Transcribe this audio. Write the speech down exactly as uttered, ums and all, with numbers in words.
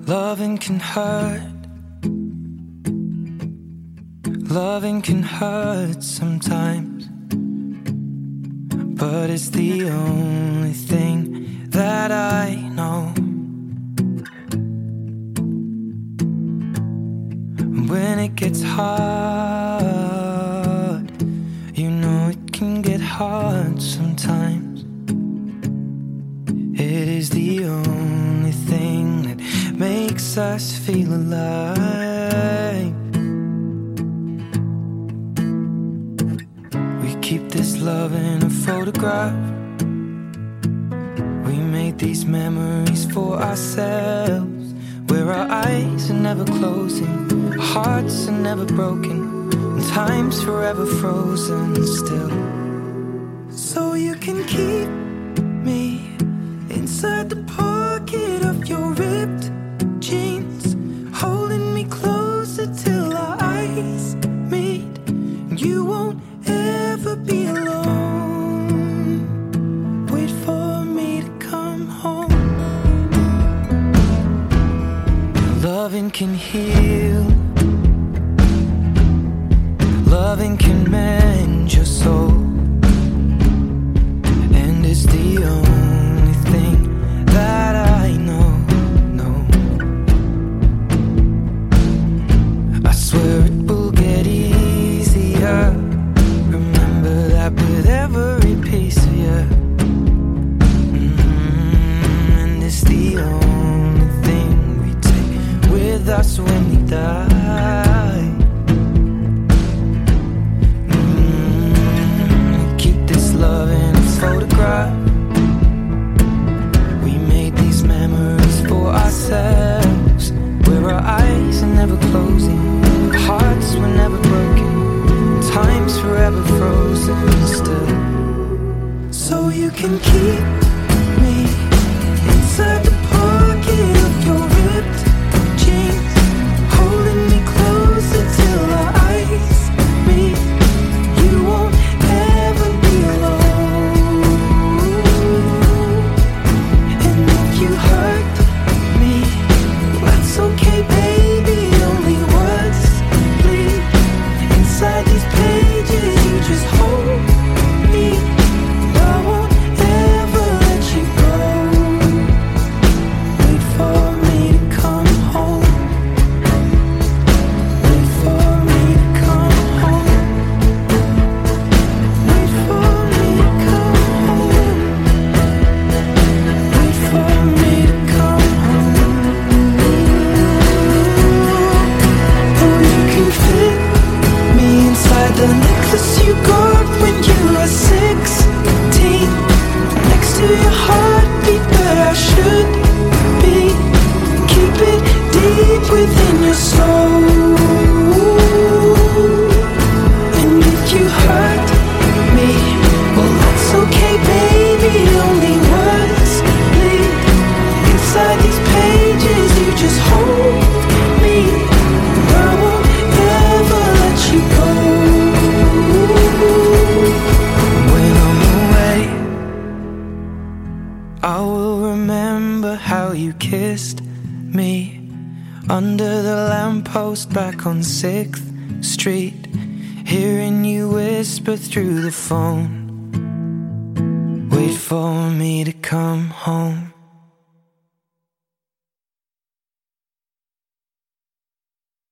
Loving can hurt. Loving can hurt sometimes, but it's the only thing that I know. When it gets hard, you know it can get hard sometimes. It is the only thing that makes us feel alive. We keep this love in a photograph. We made these memories for ourselves, where our eyes are never closing, our hearts are never broken, and time's forever frozen still. So you can keep me inside the pocket of your ripped jeans, holding me closer till our eyes meet. You won't ever be alone. Wait for me to come home. Loving can heal. Loving can mend your soul, and it's the only thing that I know, no. I swear it will get easier. Remember that with every piece of you. Mm-hmm. And it's the only thing we take with us when we die. Mm-hmm. Keep this love in a photograph. Memories for ourselves, where our eyes are never closing, our hearts were never broken, time's forever frozen still. So you can keep me inside the pocket of your ripped jeans, holding me closer till our eyes meet. You won't ever be alone. You hurt me, that's okay, baby. Only words bleed inside these pages. You just hold me. I won't ever let you go. Wait for me to come home. Wait for me to come home. Wait for me to come home. Wait for me to come home. Oh, you can fit me inside the necklace you got when you were sixteen, next to your heartbeat where I should be. Keep it deep within your soul. And if you hurt me, well, that's okay, baby. Only words bleed inside these pages. You just hold me. I won't ever let you go. When I'm away, I will remember how you kissed me under the lamppost back on sixth street, hearing you whisper through the phone. Wait for me to come home.